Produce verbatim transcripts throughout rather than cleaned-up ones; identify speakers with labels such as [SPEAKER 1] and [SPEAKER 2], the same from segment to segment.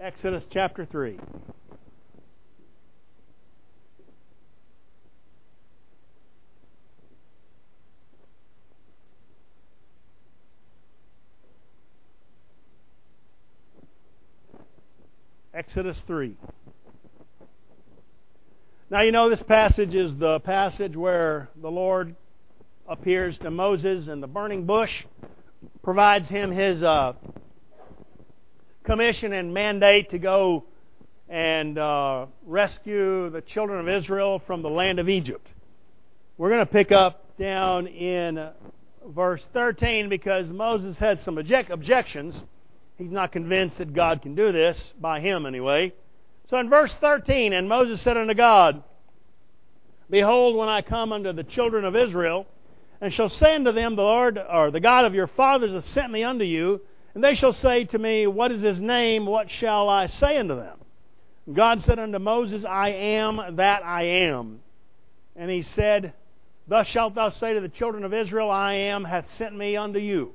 [SPEAKER 1] Exodus chapter three. Exodus three. Now you know this passage is the passage where the Lord appears to Moses in the burning bush, provides him his uh, commission and mandate to go and uh, rescue the children of Israel from the land of Egypt. We're going to pick up down in verse thirteen because Moses had some object- objections. He's not convinced that God can do this, by him anyway. So in verse thirteen, and Moses said unto God, Behold, when I come unto the children of Israel, and shall say unto them, The Lord, or the God of your fathers hath sent me unto you, and they shall say to me, What is his name? What shall I say unto them? And God said unto Moses, I am that I am. And he said, Thus shalt thou say to the children of Israel, I am hath sent me unto you.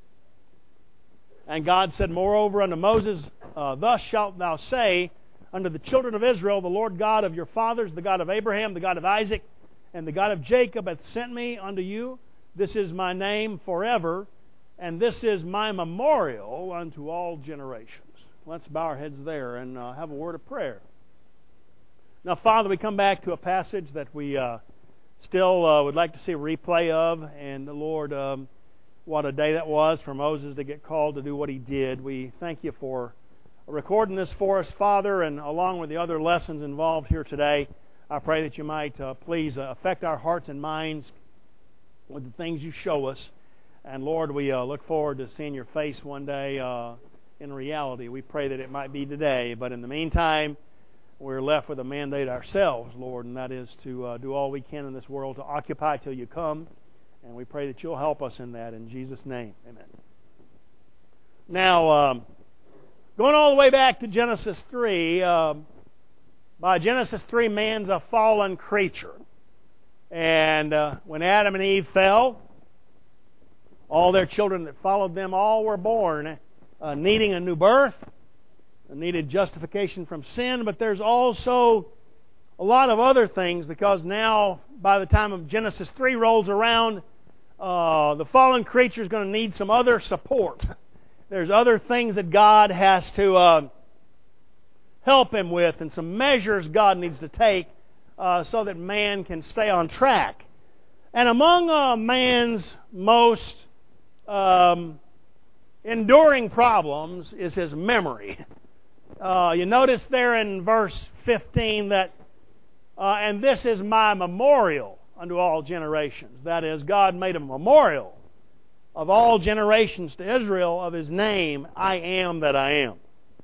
[SPEAKER 1] And God said moreover unto Moses, uh, Thus shalt thou say unto the children of Israel, The Lord God of your fathers, the God of Abraham, the God of Isaac, and the God of Jacob hath sent me unto you. This is my name forever, and this is my memorial unto all generations. Let's bow our heads there and uh, have a word of prayer. Now, Father, we come back to a passage that we uh, still uh, would like to see a replay of, and the Lord, um, what a day that was for Moses to get called to do what he did. We thank you for recording this for us, Father, and along with the other lessons involved here today, I pray that you might uh, please uh, affect our hearts and minds with the things you show us. And Lord, we uh, look forward to seeing your face one day uh, in reality. We pray that it might be today, but in the meantime, we're left with a mandate ourselves, Lord, and that is to uh, do all we can in this world to occupy till you come. And we pray that you'll help us in that. In Jesus' name, amen. Now, um, going all the way back to Genesis three, uh, by Genesis three, man's a fallen creature. And uh, when Adam and Eve fell, all their children that followed them all were born uh, needing a new birth, needed justification from sin, but there's also a lot of other things because now, by the time of Genesis three rolls around, uh, the fallen creature is going to need some other support. There's other things that God has to uh, help him with, and some measures God needs to take uh, so that man can stay on track. And among uh, man's most um, enduring problems is his memory. Uh, you notice there in verse fifteen that, uh, and this is my memorial unto all generations. That is, God made a memorial of all generations to Israel of his name, I am that I am.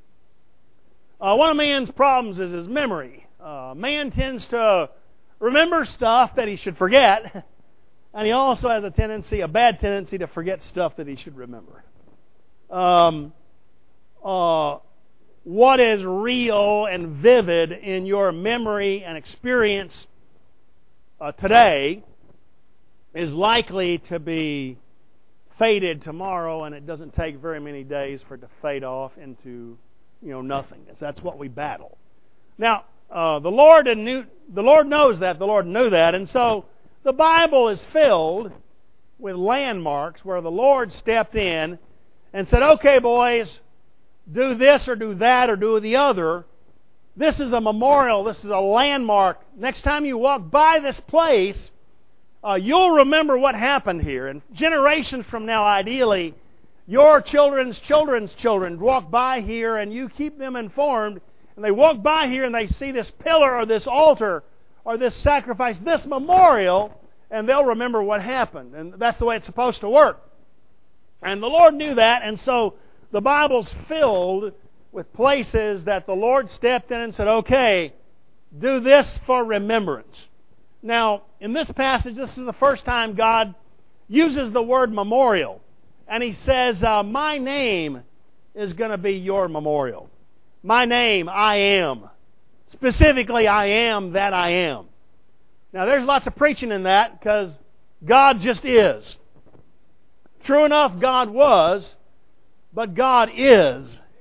[SPEAKER 1] Uh, one of man's problems is his memory. Uh, man tends to remember stuff that he should forget, and he also has a tendency, a bad tendency, to forget stuff that he should remember. Um, uh, what is real and vivid in your memory and experience uh, today is likely to be faded tomorrow, and it doesn't take very many days for it to fade off into, you know, nothingness. That's what we battle. Now, uh, the Lord knew, the Lord knows that. The Lord knew that, and so the Bible is filled with landmarks where the Lord stepped in and said, "Okay, boys, do this or do that or do the other. This is a memorial. This is a landmark. Next time you walk by this place, uh, you'll remember what happened here. And generations from now, ideally, your children's children's children walk by here and you keep them informed. And they walk by here and they see this pillar or this altar or this sacrifice, this memorial, and they'll remember what happened. And that's the way it's supposed to work. And the Lord knew that, and so the Bible's filled with places that the Lord stepped in and said, okay, do this for remembrance. Now, in this passage, this is the first time God uses the word memorial. And He says, uh, my name is going to be your memorial. My name, I am. Specifically, I am that I am. Now, there's lots of preaching in that because God just is. True enough, God was, but God is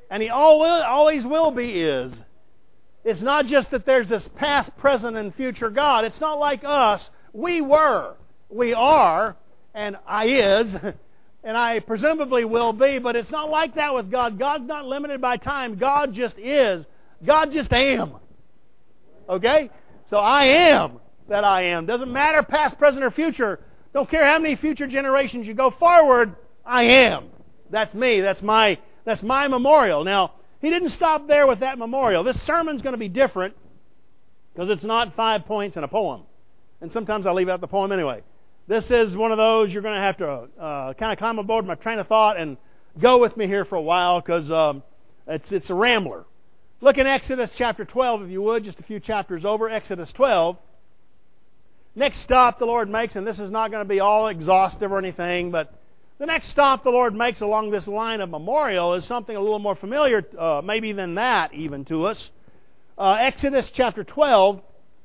[SPEAKER 1] and He always will be is. It's not just that there's this past, present, and future God. It's not like us. We were, we are, and I is, and I presumably will be, but it's not like that with God. God's not limited by time. God just is. God just am. Okay? So I am that I am. Doesn't matter past, present, or future. Don't care how many future generations you go forward, I am. That's me. That's my, that's my memorial. Now, He didn't stop there with that memorial. This sermon's going to be different because it's not five points and a poem. And sometimes I leave out the poem anyway. This is one of those you're going to have to uh, kind of climb aboard my train of thought and go with me here for a while because um, it's, it's a rambler. Look in Exodus chapter twelve, if you would, just a few chapters over. Exodus twelve. Next stop the Lord makes, and this is not going to be all exhaustive or anything, but the next stop the Lord makes along this line of memorial is something a little more familiar, uh, maybe than that even to us. Uh, Exodus chapter twelve.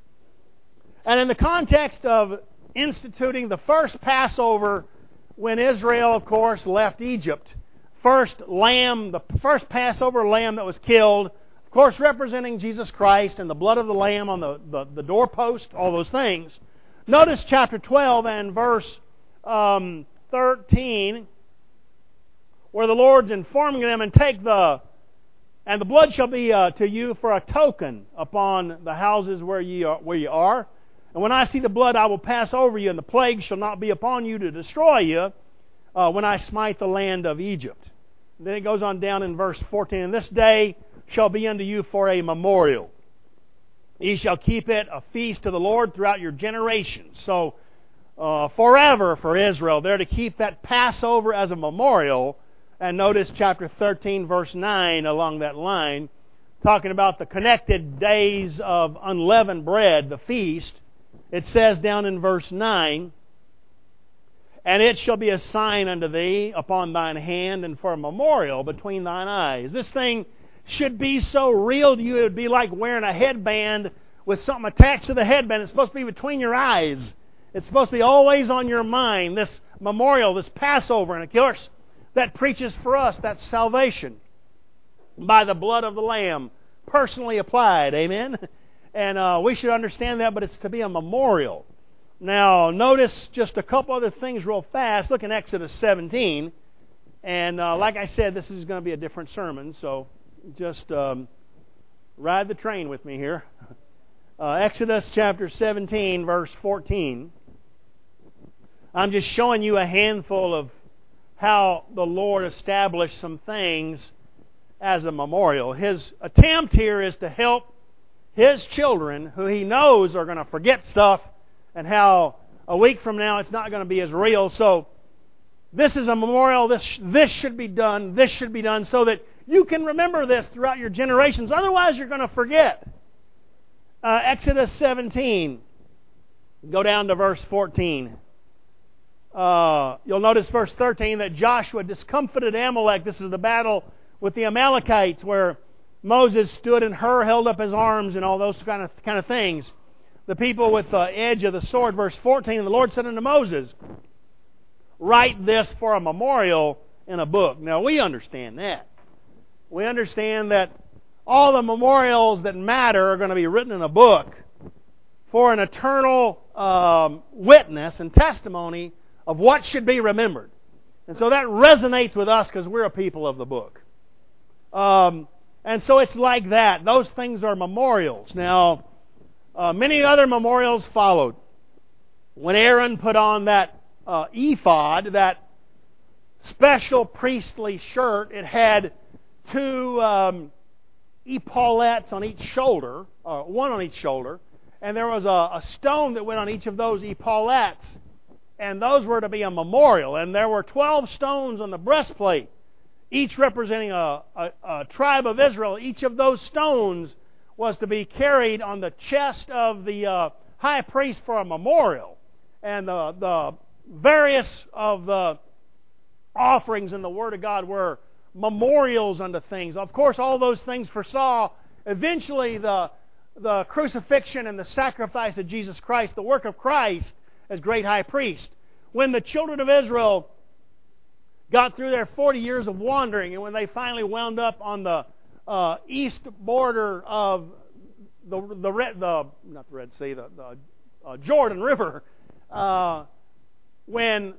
[SPEAKER 1] And in the context of instituting the first Passover when Israel, of course, left Egypt, first lamb, the first Passover lamb that was killed, of course representing Jesus Christ and the blood of the lamb on the, the, the doorpost, all those things. Notice chapter twelve and verse um, thirteen, where the Lord's informing them, and take the, and the blood shall be uh, to you for a token upon the houses where ye are, where ye are. And when I see the blood, I will pass over you, and the plague shall not be upon you to destroy you uh, when I smite the land of Egypt. And then it goes on down in verse fourteen, and this day shall be unto you for a memorial. Ye shall keep it a feast to the Lord throughout your generations. So, uh, forever for Israel, they're to keep that Passover as a memorial. And notice chapter thirteen, verse nine along that line, talking about the connected days of unleavened bread, the feast. It says down in verse nine, and it shall be a sign unto thee upon thine hand and for a memorial between thine eyes. This thing should be so real to you, it would be like wearing a headband with something attached to the headband. It's supposed to be between your eyes. It's supposed to be always on your mind, this memorial, this Passover. And of course, that preaches for us that salvation by the blood of the Lamb, personally applied. Amen? And uh, we should understand that, but it's to be a memorial. Now, notice just a couple other things real fast. Look in Exodus seventeen. And uh, like I said, this is going to be a different sermon, so just um, ride the train with me here. Uh, Exodus chapter seventeen, verse fourteen. I'm just showing you a handful of how the Lord established some things as a memorial. His attempt here is to help His children, who He knows are going to forget stuff, and how a week from now it's not going to be as real. So this is a memorial. This, this should be done. This should be done so that you can remember this throughout your generations. Otherwise, you're going to forget. Uh, Exodus seventeen. Go down to verse fourteen. Uh, you'll notice verse thirteen that Joshua discomfited Amalek. This is the battle with the Amalekites where Moses stood and Hur held up his arms and all those kind of kind of things. The people with the edge of the sword. Verse fourteen, and the Lord said unto Moses, write this for a memorial in a book. Now we understand that. We understand that all the memorials that matter are going to be written in a book for an eternal um, witness and testimony of what should be remembered. And so that resonates with us because we're a people of the book. Um, and so it's like that. Those things are memorials. Now, uh, many other memorials followed. When Aaron put on that uh, ephod, that special priestly shirt, it had two um, epaulettes on each shoulder, uh, one on each shoulder, and there was a, a stone that went on each of those epaulettes, and those were to be a memorial. And there were twelve stones on the breastplate, each representing a, a, a tribe of Israel. Each of those stones was to be carried on the chest of the uh, high priest for a memorial. And the, the various of the offerings in the Word of God were memorials unto things. Of course, all those things foresaw eventually the, the crucifixion and the sacrifice of Jesus Christ, the work of Christ as great high priest. When the children of Israel got through their forty years of wandering, and when they finally wound up on the uh, east border of the the, Red, the not the Red Sea, the, the uh, Jordan River, uh, when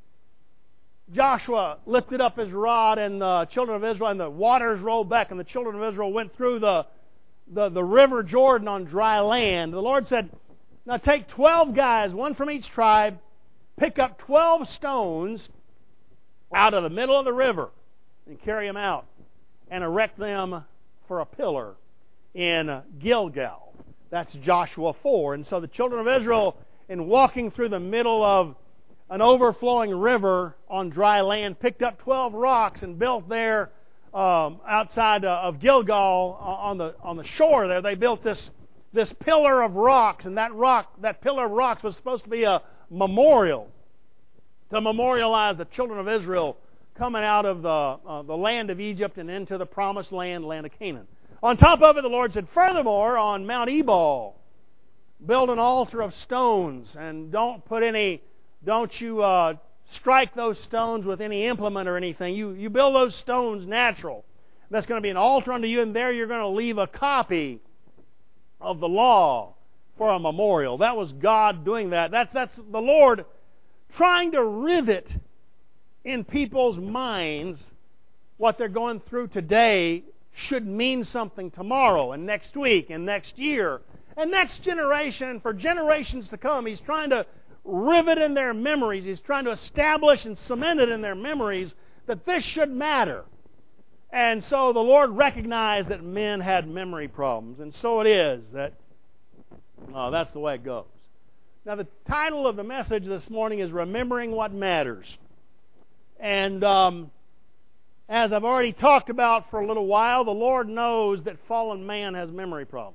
[SPEAKER 1] Joshua lifted up his rod and the children of Israel, and the waters rolled back, and the children of Israel went through the the, the river Jordan on dry land. The Lord said, now take twelve guys, one from each tribe, pick up twelve stones out of the middle of the river and carry them out and erect them for a pillar in Gilgal. That's Joshua four. And so the children of Israel, in walking through the middle of an overflowing river on dry land, picked up twelve rocks and built there um, outside uh, of Gilgal uh, on the on the shore there. They built this this pillar of rocks, and that rock, that pillar of rocks was supposed to be a memorial to memorialize the children of Israel coming out of the uh, the land of Egypt and into the promised land, land of Canaan. On top of it, the Lord said, furthermore, on Mount Ebal, build an altar of stones, and don't put any, don't you uh, strike those stones with any implement or anything. You you build those stones natural. That's going to be an altar unto you, and there you're going to leave a copy of the law for a memorial. That was God doing that. That's that's the Lord trying to rivet in people's minds what they're going through today should mean something tomorrow and next week and next year and next generation and for generations to come. He's trying to rivet in their memories. He's trying to establish and cement it in their memories that this should matter. And so the Lord recognized that men had memory problems. And so it is that uh, that's the way it goes. Now, the title of the message this morning is Remembering What Matters. And um, as I've already talked about for a little while, the Lord knows that fallen man has memory problems.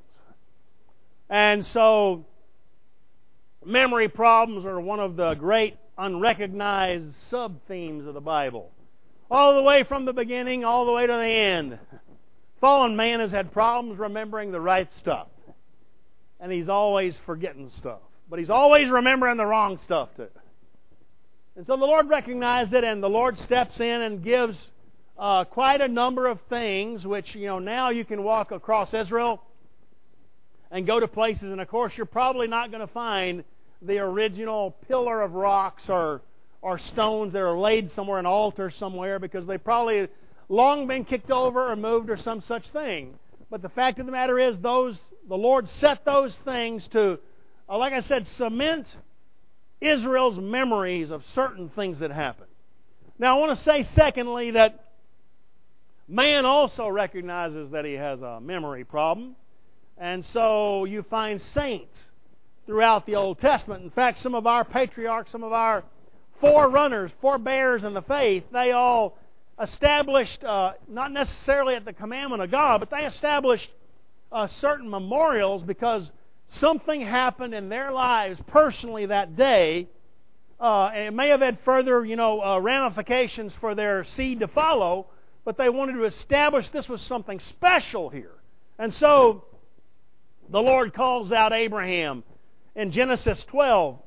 [SPEAKER 1] And so memory problems are one of the great unrecognized sub-themes of the Bible. All the way from the beginning, all the way to the end. Fallen man has had problems remembering the right stuff. And he's always forgetting stuff. But he's always remembering the wrong stuff too. And so the Lord recognized it, and the Lord steps in and gives uh, quite a number of things, which, you know, now you can walk across Israel and go to places, and of course you're probably not going to find the original pillar of rocks or or stones that are laid somewhere, an altar somewhere, because they've probably long been kicked over or moved or some such thing. But the fact of the matter is, those the Lord set those things to, uh, like I said, cement Israel's memories of certain things that happened. Now I want to say, secondly, that man also recognizes that he has a memory problem. And so you find saints throughout the Old Testament. In fact, some of our patriarchs, some of our forerunners, forebears in the faith, they all established, uh, not necessarily at the commandment of God, but they established uh, certain memorials because something happened in their lives personally that day. Uh, and it may have had further, you know, uh, ramifications for their seed to follow, but they wanted to establish this was something special here. And so the Lord calls out Abraham in Genesis twelve.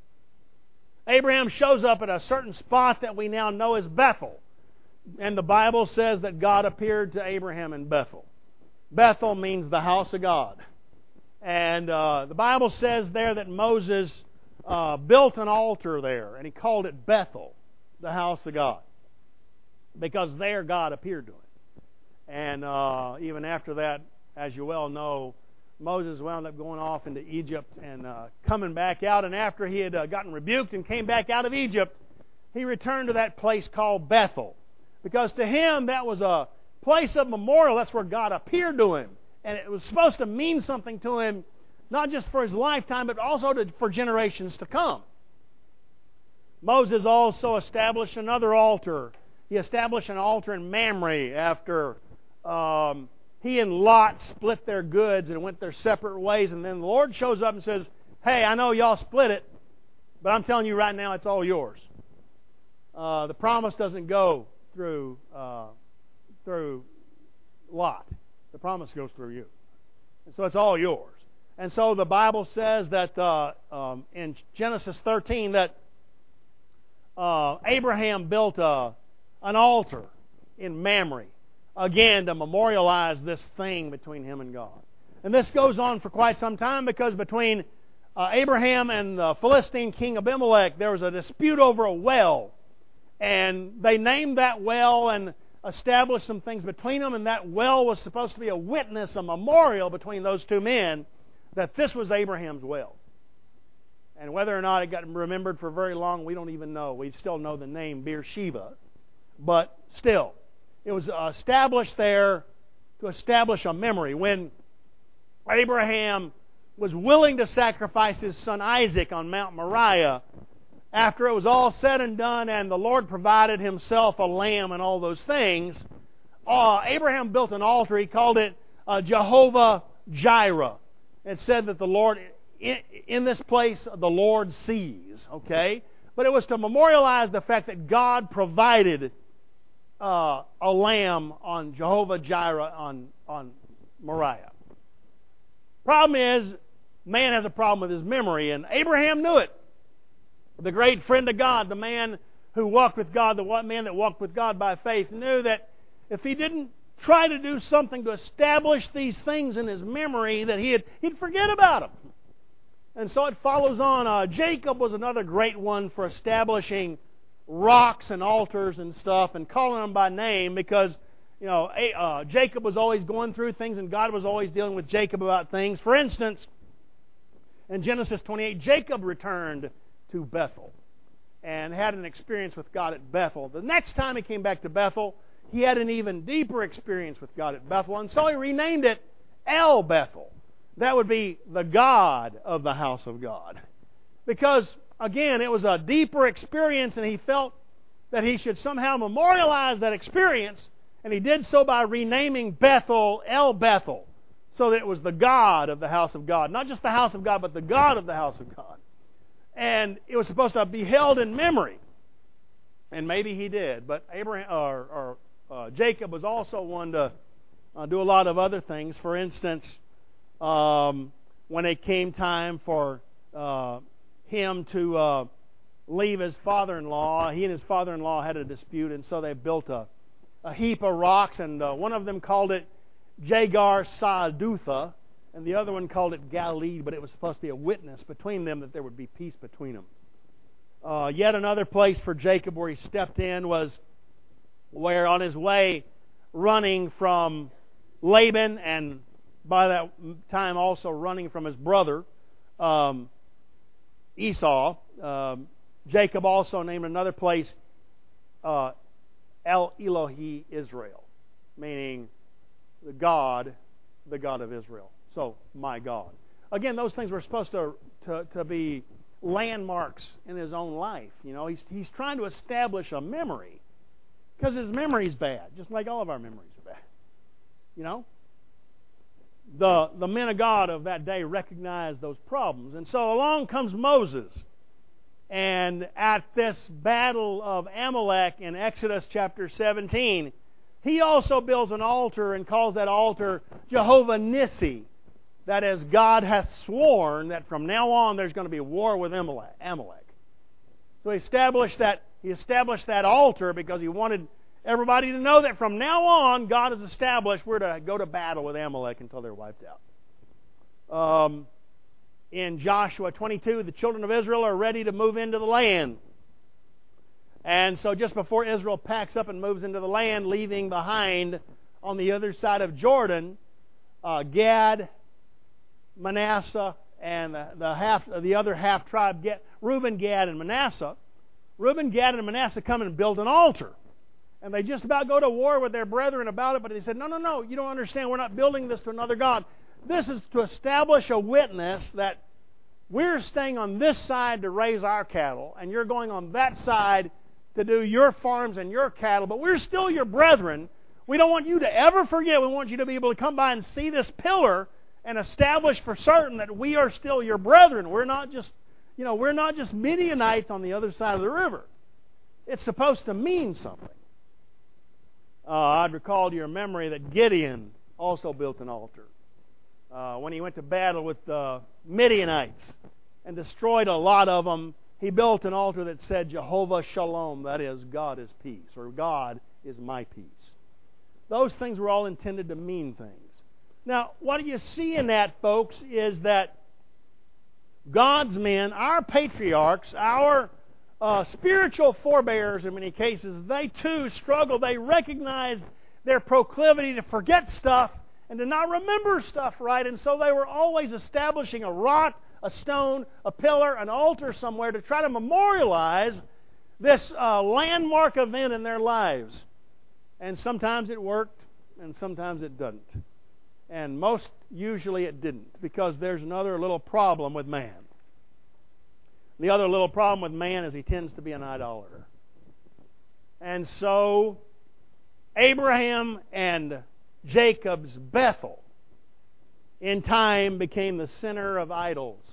[SPEAKER 1] Abraham shows up at a certain spot that we now know as Bethel. And the Bible says that God appeared to Abraham in Bethel. Bethel means the house of God. And uh, the Bible says there that Moses uh, built an altar there, and he called it Bethel, the house of God, because there God appeared to him. And uh, even after that, as you well know, Moses wound up going off into Egypt and uh, coming back out. And after he had uh, gotten rebuked and came back out of Egypt, he returned to that place called Bethel. Because to him, that was a place of memorial. That's where God appeared to him. And it was supposed to mean something to him, not just for his lifetime, but also to, for generations to come. Moses also established another altar. He established an altar in Mamre after um, he and Lot split their goods and went their separate ways. And then the Lord shows up and says, hey, I know y'all split it, but I'm telling you right now it's all yours. Uh, the promise doesn't go through uh, through Lot. The promise goes through you. And so it's all yours. And so the Bible says that uh, um, in Genesis thirteen that uh, Abraham built a, an altar in Mamre, again to memorialize this thing between him and God. And this goes on for quite some time, because between uh, Abraham and the Philistine king Abimelech, there was a dispute over a well. And they named that well and established some things between them, and that well was supposed to be a witness, a memorial between those two men, that this was Abraham's well. And whether or not it got remembered for very long, we don't even know. We still know the name Beersheba. But still, it was established there to establish a memory. When Abraham was willing to sacrifice his son Isaac on Mount Moriah, after it was all said and done and the Lord provided himself a lamb and all those things, uh, Abraham built an altar. He called it uh, Jehovah Jireh. It said that the Lord, in, in this place, the Lord sees. Okay? But it was to memorialize the fact that God provided uh, a lamb on Jehovah Jireh on, on Moriah. Problem is, man has a problem with his memory, and Abraham knew it. The great friend of God, the man who walked with God, the man that walked with God by faith, knew that if he didn't try to do something to establish these things in his memory, that he'd, he'd forget about them. And so it follows on. Uh, Jacob was another great one for establishing rocks and altars and stuff and calling them by name, because you know uh, Jacob was always going through things and God was always dealing with Jacob about things. For instance, in Genesis twenty-eight, Jacob returned to Bethel and had an experience with God at Bethel. The next time he came back to Bethel, he had an even deeper experience with God at Bethel, and so he renamed it El Bethel. That would be the God of the house of God. Because, again, it was a deeper experience, and he felt that he should somehow memorialize that experience, and he did so by renaming Bethel El Bethel, so that it was the God of the house of God. Not just the house of God, but the God of the house of God. And it was supposed to be held in memory. And maybe he did, but Abraham or, or uh, Jacob was also one to uh, do a lot of other things. For instance, um, when it came time for uh, him to uh, leave his father-in-law, he and his father-in-law had a dispute, and so they built a, a heap of rocks, and uh, one of them called it Jagar Sa'adutha, and the other one called it Galilee, but it was supposed to be a witness between them that there would be peace between them. Uh, yet another place for Jacob where he stepped in was where on his way running from Laban, and by that time also running from his brother um, Esau, um, Jacob also named another place uh, El Elohi Israel, meaning the God, the God of Israel. So, my God. Again, those things were supposed to, to, to be landmarks in his own life. You know, he's, he's trying to establish a memory, because his memory's bad, just like all of our memories are bad. You know? The, the men of God of that day recognized those problems. And so along comes Moses. And at this battle of Amalek in Exodus chapter seventeen, he also builds an altar and calls that altar Jehovah Nissi. That is, God hath sworn that from now on there's going to be a war with Amalek. So he established that, he established that altar because he wanted everybody to know that from now on God has established we're to go to battle with Amalek until they're wiped out. Um, in Joshua twenty-two, the children of Israel are ready to move into the land. And so just before Israel packs up and moves into the land, leaving behind on the other side of Jordan, uh, Gad, Manasseh, and the, the half the other half tribe, Reuben, Gad, and Manasseh. Reuben, Gad, and Manasseh come and build an altar. And they just about go to war with their brethren about it, but they said, no, no, no, you don't understand. We're not building this to another God. This is to establish a witness that we're staying on this side to raise our cattle, and you're going on that side to do your farms and your cattle, but we're still your brethren. We don't want you to ever forget. We want you to be able to come by and see this pillar and establish for certain that we are still your brethren. We're not just, you know, we're not just Midianites on the other side of the river. It's supposed to mean something. Uh, I'd recall to your memory that Gideon also built an altar uh, when he went to battle with the Midianites and destroyed a lot of them. he built an altar that said Jehovah Shalom, that is, God is peace, or God is my peace. Those things were all intended to mean things. Now, what you see in that, folks, is that God's men, our patriarchs, our uh, spiritual forebears in many cases, they too struggled. They recognized their proclivity to forget stuff and to not remember stuff right, and so they were always establishing a rock, a stone, a pillar, an altar somewhere to try to memorialize this uh, landmark event in their lives. And sometimes it worked, and sometimes it doesn't. And most usually it didn't, because there's another little problem with man. The other little problem with man is he tends to be an idolater. And so Abraham and Jacob's Bethel in time became the center of idols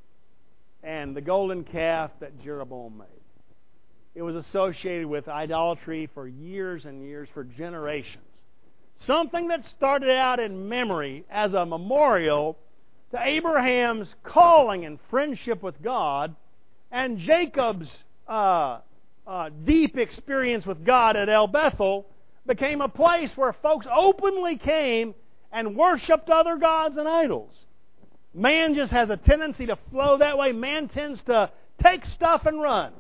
[SPEAKER 1] and the golden calf that Jeroboam made. It was associated with idolatry for years and years, for generations. Something that started out in memory as a memorial to Abraham's calling and friendship with God and Jacob's uh, uh, deep experience with God at El Bethel became a place where folks openly came and worshiped other gods and idols. Man just has a tendency to flow that way. Man tends to take stuff and run.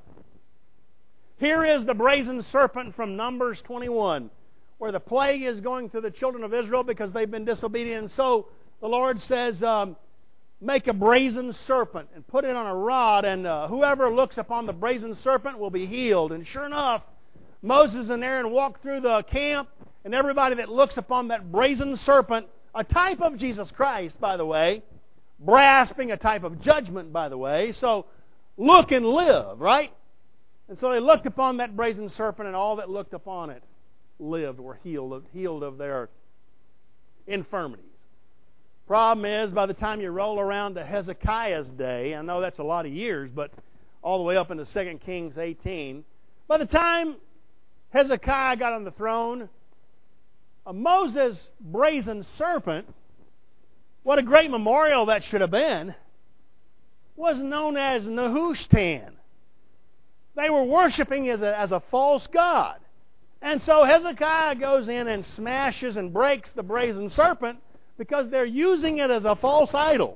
[SPEAKER 1] Here is the brazen serpent from Numbers twenty-one, where the plague is going through the children of Israel because they've been disobedient. And so the Lord says, um, make a brazen serpent and put it on a rod, and uh, whoever looks upon the brazen serpent will be healed. And sure enough, Moses and Aaron walked through the camp, and everybody that looks upon that brazen serpent, a type of Jesus Christ, by the way, brass being a type of judgment, by the way, so look and live, right? And so they looked upon that brazen serpent, and all that looked upon it lived, were healed, healed of their infirmities. Problem is, by the time you roll around to Hezekiah's day, I know that's a lot of years, but all the way up into Second Kings eighteen, by the time Hezekiah got on the throne, a Moses brazen serpent, what a great memorial that should have been, was known as Nehushtan. They were worshiping as a, as a false god. And so Hezekiah goes in and smashes and breaks the brazen serpent because they're using it as a false idol.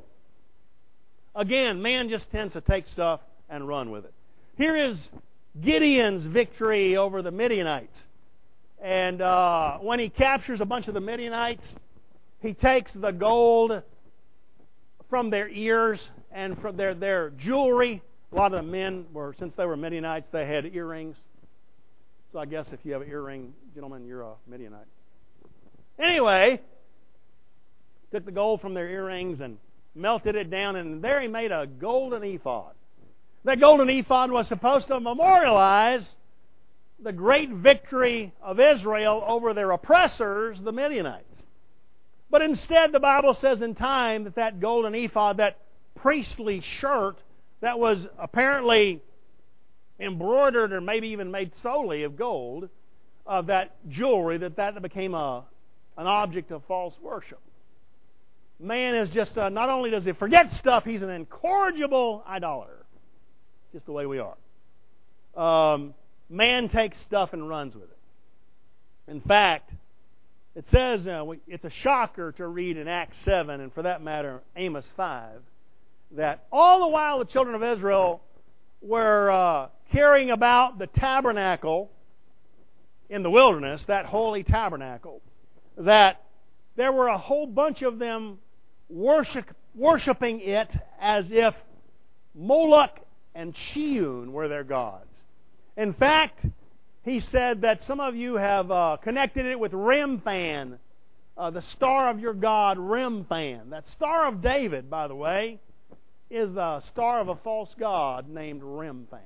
[SPEAKER 1] Again, man just tends to take stuff and run with it. Here is Gideon's victory over the Midianites. And uh, when he captures a bunch of the Midianites, he takes the gold from their ears and from their, their jewelry. A lot of the men were, since they were Midianites, they had earrings. So I guess if you have an earring, gentlemen, you're a Midianite. Anyway, took the gold from their earrings and melted it down, and there he made a golden ephod. That golden ephod was supposed to memorialize the great victory of Israel over their oppressors, the Midianites. But instead, the Bible says in time that that golden ephod, that priestly shirt that was apparently embroidered or maybe even made solely of gold, of that jewelry, that that became a, an object of false worship. Man is just, uh, not only does he forget stuff, he's an incorrigible idolater. Just the way we are. Um, man takes stuff and runs with it. In fact, it says, uh, it's a shocker to read in Acts seven, and for that matter, Amos five, that all the while the children of Israel were uh, carrying about the tabernacle in the wilderness, that holy tabernacle, that there were a whole bunch of them worship, worshiping it as if Moloch and Chiun were their gods. In fact, he said that some of you have uh, connected it with Remphan, uh, the star of your god, Remphan. That Star of David, by the way, is the star of a false god named Remphan.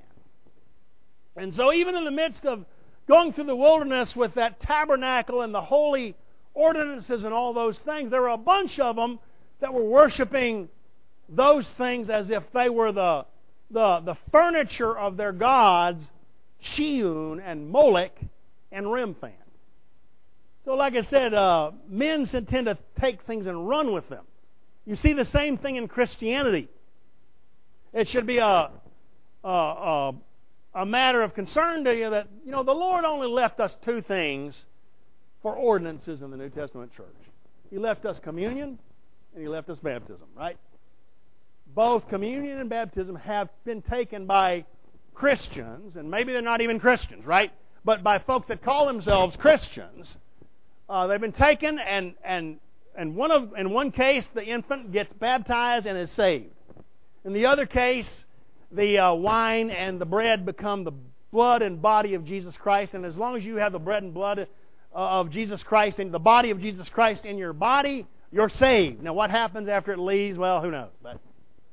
[SPEAKER 1] And so even in the midst of going through the wilderness with that tabernacle and the holy ordinances and all those things, there were a bunch of them that were worshiping those things as if they were the, the, the furniture of their gods, Chiun and Molech and Remphan. So like I said, uh, men tend to take things and run with them. You see the same thing in Christianity. It should be a, uh, uh, a matter of concern to you that, you know, the Lord only left us two things for ordinances in the New Testament church. He left us communion and He left us baptism, right? Both communion and baptism have been taken by Christians, and maybe they're not even Christians, right? But by folks that call themselves Christians, uh, they've been taken, and and and one of in one case the infant gets baptized and is saved. In the other case, the uh, wine and the bread become the blood and body of Jesus Christ, and as long as you have the bread and blood uh, of Jesus Christ and the body of Jesus Christ in your body, you're saved. Now, what happens after it leaves? Well, who knows? But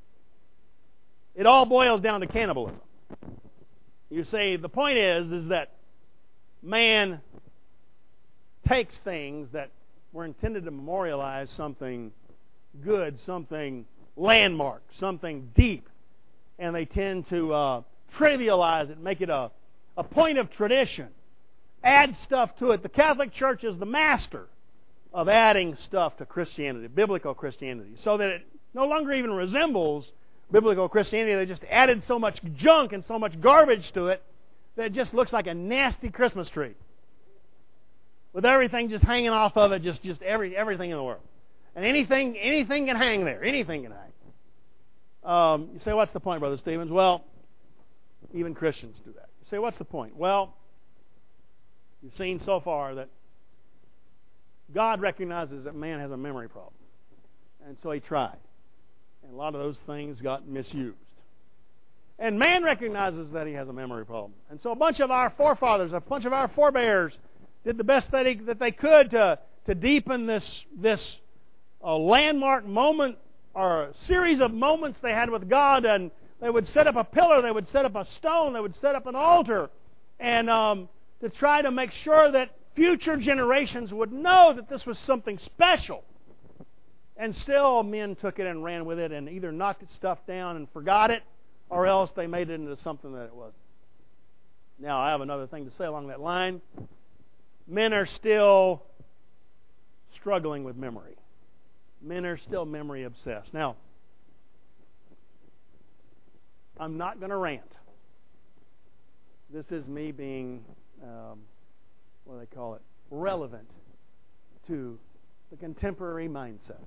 [SPEAKER 1] it all boils down to cannibalism. You see, the point is, is that man takes things that were intended to memorialize something good, something landmark, something deep, and they tend to uh, trivialize it, make it a, a point of tradition, add stuff to it. The Catholic Church is the master of adding stuff to Christianity, biblical Christianity, so that it no longer even resembles biblical Christianity. They just added so much junk and so much garbage to it that it just looks like a nasty Christmas tree, with everything just hanging off of it, just, just every everything in the world. And anything anything can hang there. Anything can hang. Um, you say, what's the point, Brother Stevens? Well, even Christians do that. You say, what's the point? Well, you've seen so far that God recognizes that man has a memory problem. And so He tried. And a lot of those things got misused. And man recognizes that he has a memory problem. And so a bunch of our forefathers, a bunch of our forebears did the best that, he, that they could to, to deepen this, this uh, landmark moment or a series of moments they had with God. And they would set up a pillar, they would set up a stone, they would set up an altar, and um, to try to make sure that future generations would know that this was something special. And still men took it and ran with it and either knocked its stuff down and forgot it, or else they made it into something that it wasn't. Now, I have another thing to say along that line. Men are still struggling with memory. Men are still memory obsessed. Now, I'm not going to rant. This is me being, um, what do they call it, relevant to the contemporary mindset.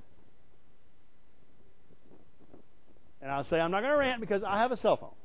[SPEAKER 1] And I'll say I'm not going to rant because I have a cell phone.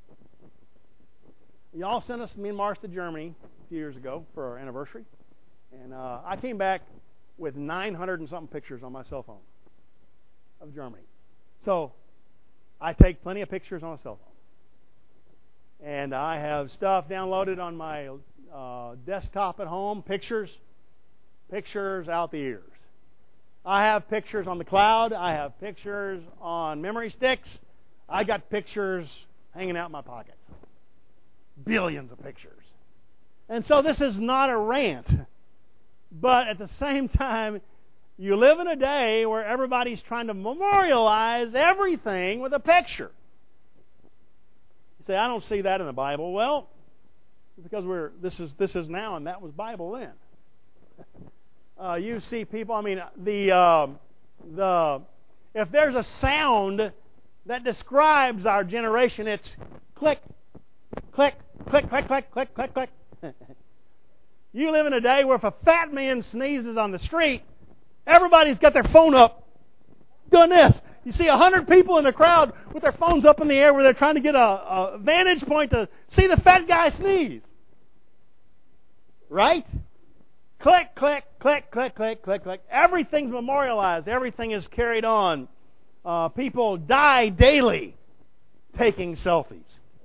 [SPEAKER 1] Y'all sent us, me and Mars, to Germany a few years ago for our anniversary. And uh, I came back with nine hundred and something pictures on my cell phone of Germany. So I take plenty of pictures on a cell phone. And I have stuff downloaded on my uh, desktop at home, pictures, pictures out the ears. I have pictures on the cloud. I have pictures on memory sticks. I got pictures hanging out in my pockets. Billions of pictures. And so this is not a rant. But at the same time, you live in a day where everybody's trying to memorialize everything with a picture. You say, I don't see that in the Bible. Well, it's because we're this is this is now and that was Bible then. Uh, you see people, I mean, the uh, the if there's a sound that describes our generation, it's click, click, click, click, click, click, click, click. You live in a day where if a fat man sneezes on the street, everybody's got their phone up doing this. You see a hundred people in the crowd with their phones up in the air where they're trying to get a, a vantage point to see the fat guy sneeze. Right? Click, click, click, click, click, click, click. Everything's memorialized. Everything is carried on. Uh, people die daily taking selfies.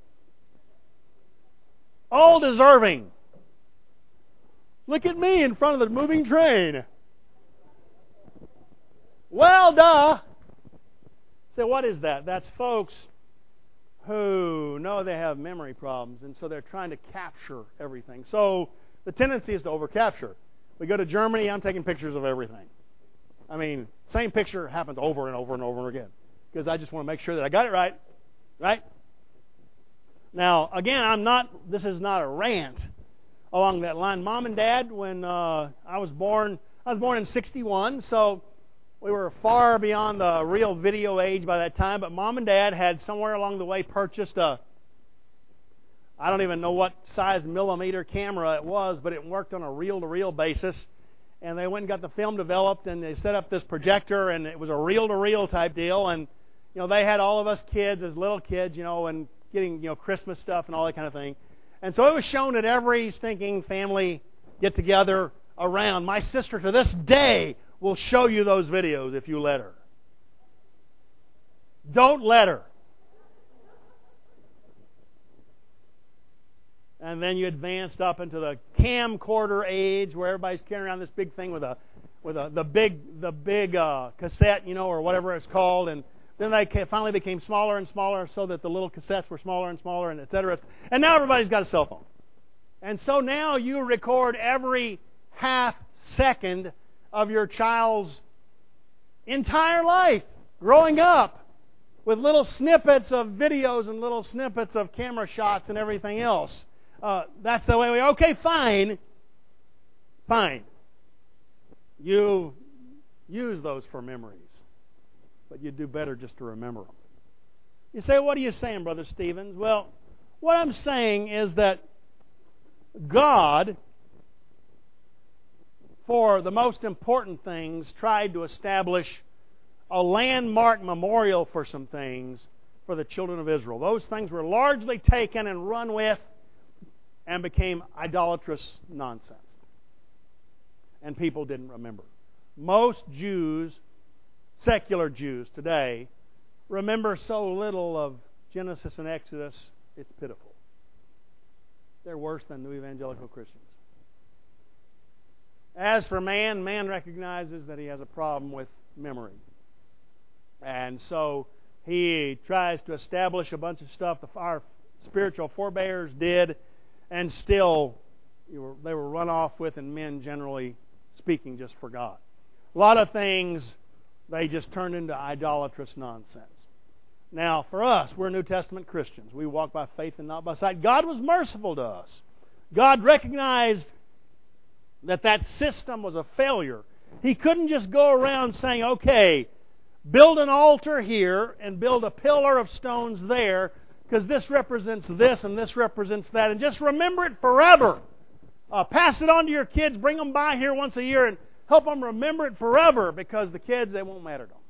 [SPEAKER 1] All deserving. Look at me in front of the moving train. Well, duh. So what is that? That's folks who know they have memory problems, and so they're trying to capture everything. So the tendency is to overcapture. We go to Germany, I'm taking pictures of everything. I mean, same picture happens over and over and over again because I just want to make sure that I got it right. Right? Now, again, I'm not, this is not a rant along that line. Mom and Dad, when uh, I was born, I was born in sixty-one, so we were far beyond the real video age by that time, but Mom and Dad had somewhere along the way purchased a I don't even know what size millimeter camera it was, but it worked on a reel-to-reel basis. And they went and got the film developed, and they set up this projector, and it was a reel-to-reel type deal. And, you know, they had all of us kids as little kids, you know, and getting, you know, Christmas stuff and all that kind of thing. And so it was shown at every stinking family get-together around. My sister, to this day, will show you those videos if you let her. Don't let her. And then you advanced up into the camcorder age, where everybody's carrying around this big thing with a, with a the big the big uh, cassette, you know, or whatever it's called. And then they finally became smaller and smaller, so that the little cassettes were smaller and smaller, and et cetera. And now everybody's got a cell phone. And so now you record every half second of your child's entire life growing up, with little snippets of videos and little snippets of camera shots and everything else. Uh, that's the way we... Okay, fine. Fine. You use those for memories. But you do better just to remember them. You say, what are you saying, Brother Stevens? Well, what I'm saying is that God, for the most important things, tried to establish a landmark memorial for some things for the children of Israel. Those things were largely taken and run with and became idolatrous nonsense. And people didn't remember. Most Jews, secular Jews today, remember so little of Genesis and Exodus, it's pitiful. They're worse than New Evangelical Christians. As for man, man recognizes that he has a problem with memory. And so he tries to establish a bunch of stuff that our spiritual forebears did, and still they were run off with, and men, generally speaking, just forgot. A lot of things they just turned into idolatrous nonsense. Now, for us, we're New Testament Christians. We walk by faith and not by sight. God was merciful to us. God recognized that that system was a failure. He couldn't just go around saying, okay, build an altar here and build a pillar of stones there, because this represents this and this represents that, and just remember it forever. Uh, pass it on to your kids. Bring them by here once a year and help them remember it forever, because the kids, they won't matter to them.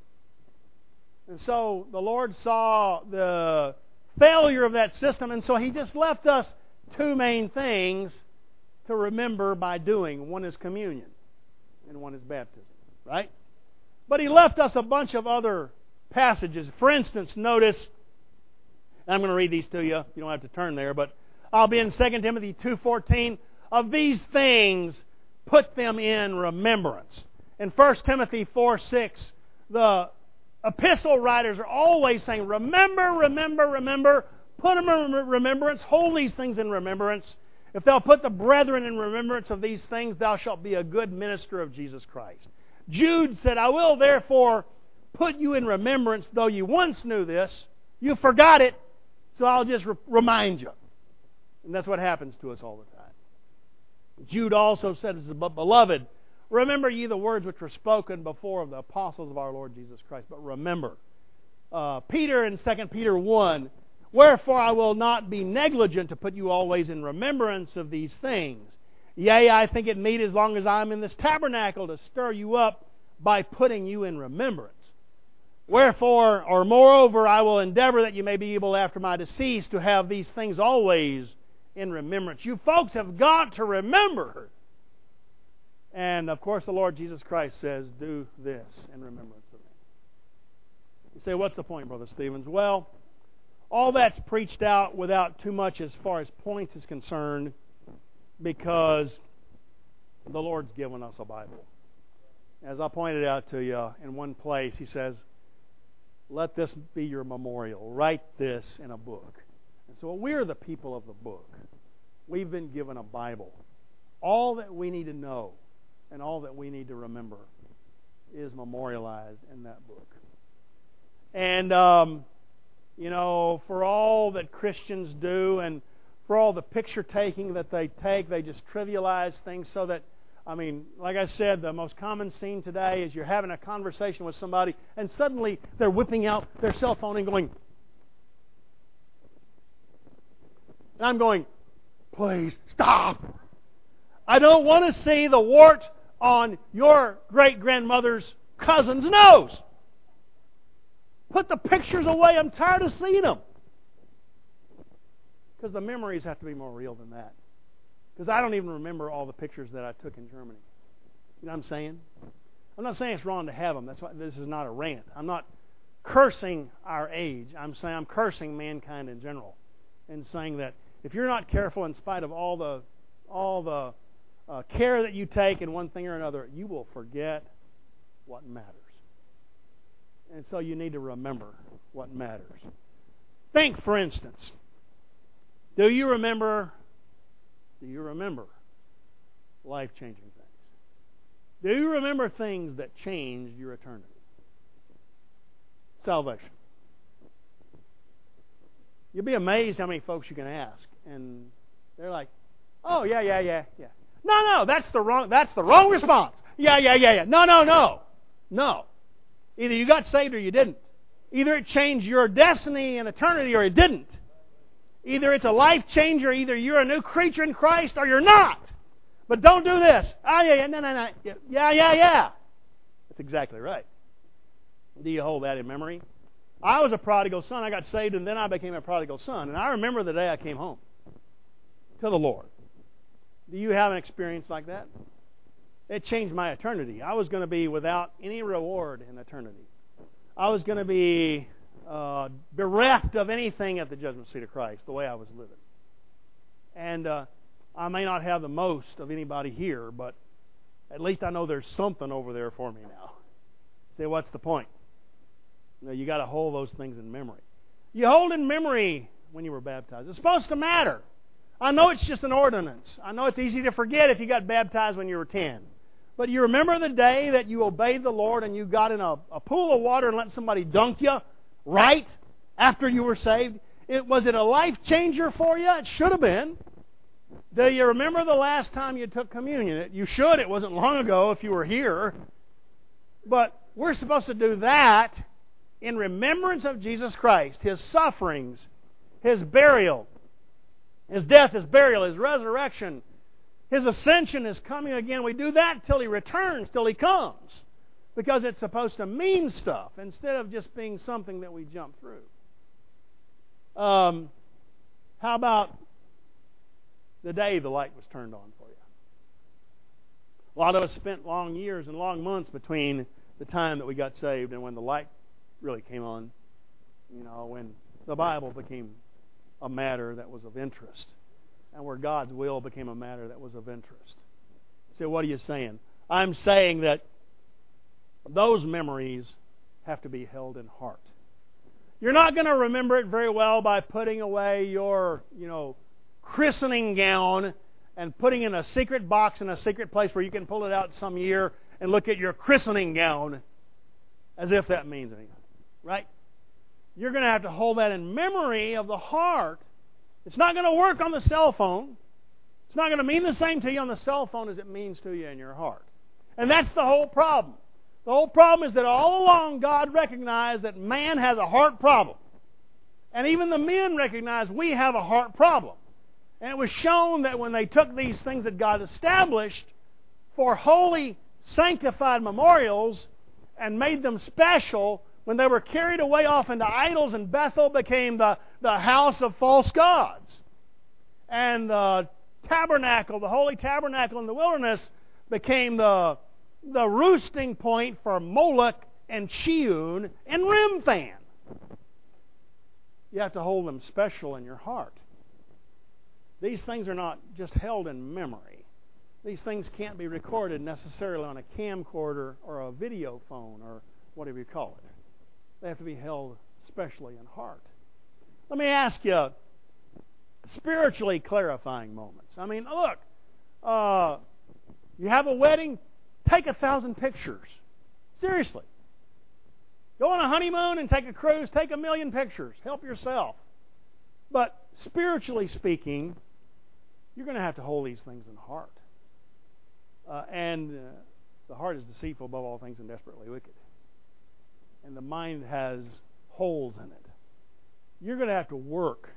[SPEAKER 1] And so the Lord saw the failure of that system, and so He just left us two main things to remember by doing. One is communion, and one is baptism, right? But He left us a bunch of other passages. For instance, notice, and I'm going to read these to you. You don't have to turn there, but I'll be in Second Timothy two fourteen. Of these things, put them in remembrance. In First Timothy four six, the epistle writers are always saying, remember, remember, remember. Put them in remembrance. Hold these things in remembrance. If thou put the brethren in remembrance of these things, thou shalt be a good minister of Jesus Christ. Jude said, I will therefore put you in remembrance, though you once knew this. You forgot it, so I'll just re- remind you. And that's what happens to us all the time. Jude also said, Beloved, remember ye the words which were spoken before of the apostles of our Lord Jesus Christ. But remember, uh, Peter in Second Peter one, Wherefore I will not be negligent to put you always in remembrance of these things. Yea, I think it meet as long as I am in this tabernacle to stir you up by putting you in remembrance. Wherefore, or moreover, I will endeavor that you may be able after my decease to have these things always in remembrance. You folks have got to remember. And of course the Lord Jesus Christ says, do this in remembrance of me. You say, what's the point, Brother Stevens? Well, all that's preached out without too much as far as points is concerned, because the Lord's given us a Bible. As I pointed out to you in one place, He says, let this be your memorial. Write this in a book. And so we're the people of the book. We've been given a Bible. All that we need to know and all that we need to remember is memorialized in that book. And, um, you know, for all that Christians do and for all the picture taking that they take, they just trivialize things so that, I mean, like I said, the most common scene today is you're having a conversation with somebody and suddenly they're whipping out their cell phone and going, And I'm going, please, stop. I don't want to see the wart on your great-grandmother's cousin's nose. Put the pictures away. I'm tired of seeing them. Because the memories have to be more real than that. Because I don't even remember all the pictures that I took in Germany. You know what I'm saying? I'm not saying it's wrong to have them. That's why this is not a rant. I'm not cursing our age. I'm saying I'm cursing mankind in general, and saying that if you're not careful, in spite of all the all the uh, care that you take in one thing or another, you will forget what matters. And so you need to remember what matters. Think, for instance, do you remember? Do you remember life-changing things? Do you remember things that changed your eternity? Salvation. You'll be amazed how many folks you can ask, and they're like, "Oh yeah, yeah, yeah, yeah." No, no, that's the wrong. That's the wrong response. Yeah, yeah, yeah, yeah. No, no, no, no. Either you got saved or you didn't. Either it changed your destiny and eternity, or it didn't. Either it's a life changer. Either you're a new creature in Christ, or you're not. But don't do this. Ah, yeah, yeah, no, no, no. Yeah, yeah, yeah. That's exactly right. Do you hold that in memory? I was a prodigal son. I got saved, and then I became a prodigal son. And I remember the day I came home to the Lord. Do you have an experience like that? It changed my eternity. I was going to be without any reward in eternity. I was going to be uh, bereft of anything at the judgment seat of Christ, the way I was living. And uh, I may not have the most of anybody here, but at least I know there's something over there for me now. Say, what's the point? You know, you got to hold those things in memory. You hold in memory when you were baptized. It's supposed to matter. I know it's just an ordinance. I know it's easy to forget if you got baptized when you were ten. But you remember the day that you obeyed the Lord and you got in a, a pool of water and let somebody dunk you right after you were saved? It, was it a life changer for you? It should have been. Do you remember the last time you took communion? You should. It wasn't long ago if you were here. But we're supposed to do that in remembrance of Jesus Christ, His sufferings, His burial, His death, His burial, His resurrection, His ascension, His coming again. We do that till He returns, till He comes. Because it's supposed to mean stuff instead of just being something that we jump through. Um, how about the day the light was turned on for you? A lot of us spent long years and long months between the time that we got saved and when the light really came on. You know, when the Bible became a matter that was of interest, and where God's will became a matter that was of interest. So what are you saying? I'm saying that those memories have to be held in heart. You're not going to remember it very well by putting away your, you know, christening gown and putting it in a secret box in a secret place where you can pull it out some year and look at your christening gown as if that means anything. Right? You're going to have to hold that in memory of the heart. It's not going to work on the cell phone. It's not going to mean the same to you on the cell phone as it means to you in your heart. And that's the whole problem. The whole problem is that all along God recognized that man has a heart problem. And even the men recognize we have a heart problem. And it was shown that when they took these things that God established for holy, sanctified memorials and made them special, when they were carried away off into idols, and Bethel became the, the house of false gods. And the tabernacle, the holy tabernacle in the wilderness, became the, the roosting point for Moloch and Chiun and Remphan. You have to hold them special in your heart. These things are not just held in memory. These things can't be recorded necessarily on a camcorder or a video phone or whatever you call it. They have to be held specially in heart. Let me ask you spiritually clarifying moments. I mean, look, uh, you have a wedding, take a thousand pictures. Seriously. Go on a honeymoon and take a cruise, take a million pictures. Help yourself. But spiritually speaking, you're going to have to hold these things in heart. Uh, and uh, the heart is deceitful above all things and desperately wicked. And the mind has holes in it. You're going to have to work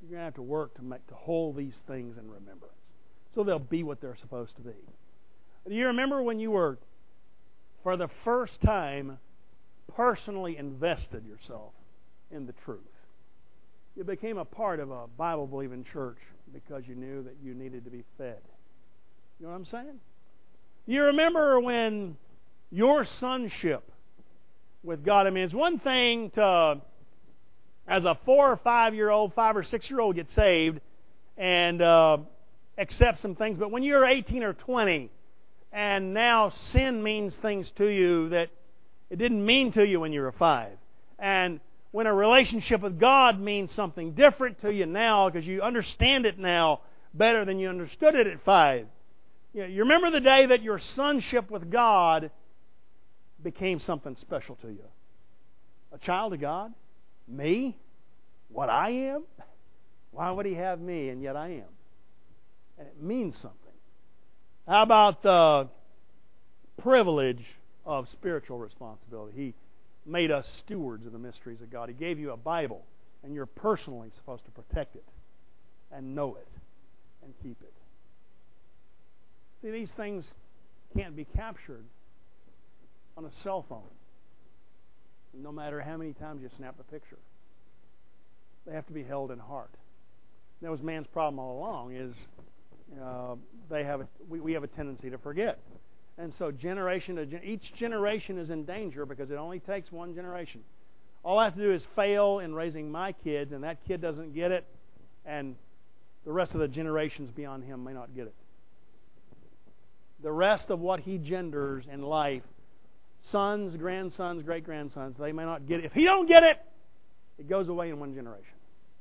[SPEAKER 1] You're going to have to work to make to hold these things in remembrance, so they'll be what they're supposed to be. Do you remember when you were, for the first time, personally invested yourself in the truth? You became a part of a Bible-believing church because you knew that you needed to be fed. You know what I'm saying? You remember when your sonship with God, I mean, it's one thing to, as a four or five-year-old, five or six-year-old, get saved and uh, accept some things, but when you're eighteen or twenty, and now sin means things to you that it didn't mean to you when you were five, and when a relationship with God means something different to you now because you understand it now better than you understood it at five. You know, you remember the day that your sonship with God became something special to you. A child of God? Me? What I am? Why would He have me and yet I am? And it means something. How about the privilege of spiritual responsibility? He made us stewards of the mysteries of God. He gave you a Bible, and you're personally supposed to protect it and know it and keep it. See, these things can't be captured on a cell phone, no matter how many times you snap a picture. They have to be held in heart. That was man's problem all along, is uh, they have a, we, we have a tendency to forget. And so generation to gen- each generation is in danger because it only takes one generation. All I have to do is fail in raising my kids, and that kid doesn't get it, and the rest of the generations beyond him may not get it. The rest of what he genders in life, sons, grandsons, great-grandsons, they may not get it. If he don't get it, it goes away in one generation.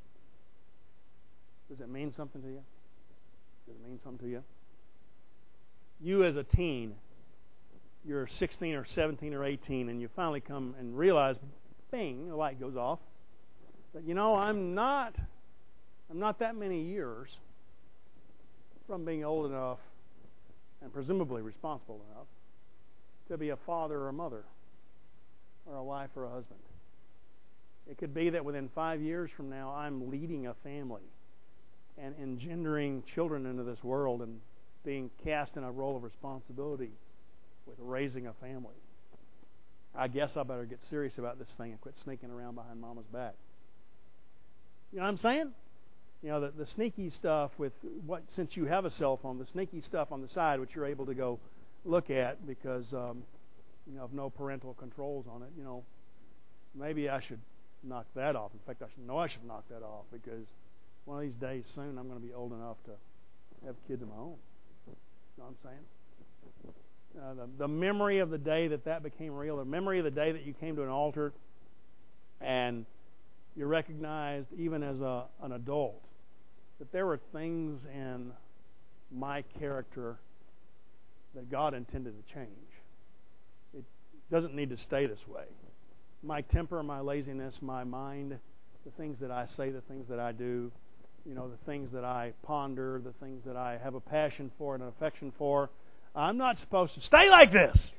[SPEAKER 1] Does it mean something to you? Does it mean something to you? You as a teen, you're sixteen or seventeen or eighteen, and you finally come and realize, bing, the light goes off, that, you know, I'm not, I'm not that many years from being old enough and presumably responsible enough to be a father or a mother or a wife or a husband. It could be that within five years from now, I'm leading a family and engendering children into this world and being cast in a role of responsibility with raising a family. I guess I better get serious about this thing and quit sneaking around behind Mama's back. You know what I'm saying? You know, the, the sneaky stuff with what, since you have a cell phone, the sneaky stuff on the side, which you're able to go look at because, um, you know, of no parental controls on it, you know, maybe I should knock that off. In fact, I should know I should knock that off because one of these days soon I'm going to be old enough to have kids of my own. You know what I'm saying? Uh, the, the memory of the day that that became real, the memory of the day that you came to an altar and you recognized, even as a, an adult, that there were things in my character that God intended to change. It doesn't need to stay this way. My temper, my laziness, my mind, the things that I say, the things that I do, you know, the things that I ponder, the things that I have a passion for and an affection for, I'm not supposed to stay like this.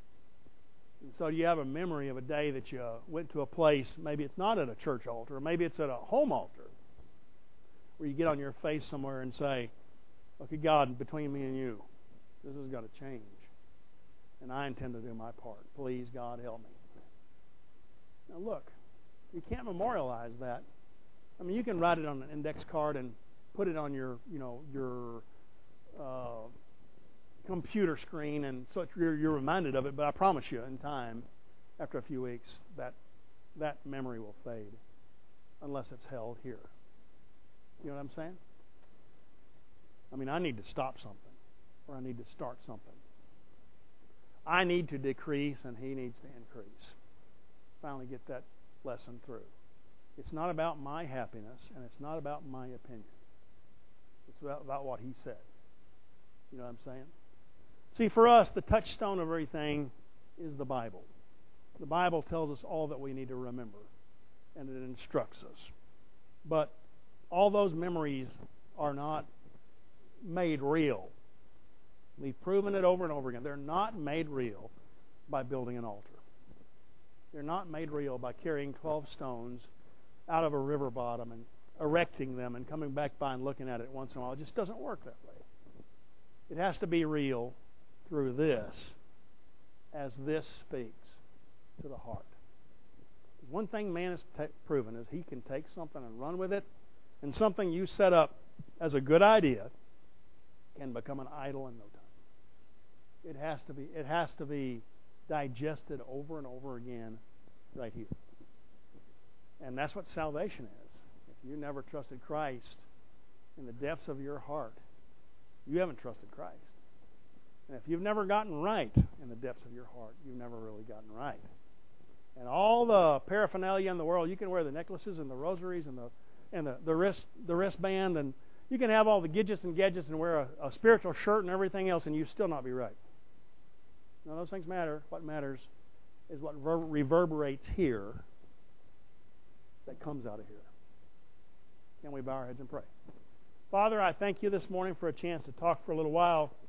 [SPEAKER 1] And so you have a memory of a day that you went to a place, maybe it's not at a church altar, or maybe it's at a home altar, where you get on your face somewhere and say, okay, God, between me and you, this has got to change. And I intend to do my part. Please, God, help me. Now look, you can't memorialize that. I mean, you can write it on an index card and put it on your, you know, your uh, computer screen, and so you're, you're reminded of it. But I promise you, in time, after a few weeks, that that memory will fade, unless it's held here. You know what I'm saying? I mean, I need to stop something, or I need to start something. I need to decrease, and He needs to increase. Finally, get that lesson through. It's not about my happiness, and it's not about my opinion. It's about, about what He said. You know what I'm saying? See, for us, the touchstone of everything is the Bible. The Bible tells us all that we need to remember, and it instructs us. But all those memories are not made real. We've proven it over and over again. They're not made real by building an altar. They're not made real by carrying twelve stones out of a river bottom and erecting them and coming back by and looking at it once in a while. It just doesn't work that way. It has to be real through this, as this speaks to the heart. One thing man has t- proven is he can take something and run with it, and something you set up as a good idea can become an idol in no time. It has to be, it has to be digested over and over again right here. And that's what salvation is. If you never trusted Christ in the depths of your heart, you haven't trusted Christ. And if you've never gotten right in the depths of your heart, you've never really gotten right. And all the paraphernalia in the world, you can wear the necklaces and the rosaries and the and the, the wrist the wristband, and you can have all the gadgets and gadgets and wear a, a spiritual shirt and everything else, and you still not be right. None of those things matter. What matters is what ver- reverberates here that comes out of here. Can we bow our heads and pray? Father, I thank you this morning for a chance to talk for a little while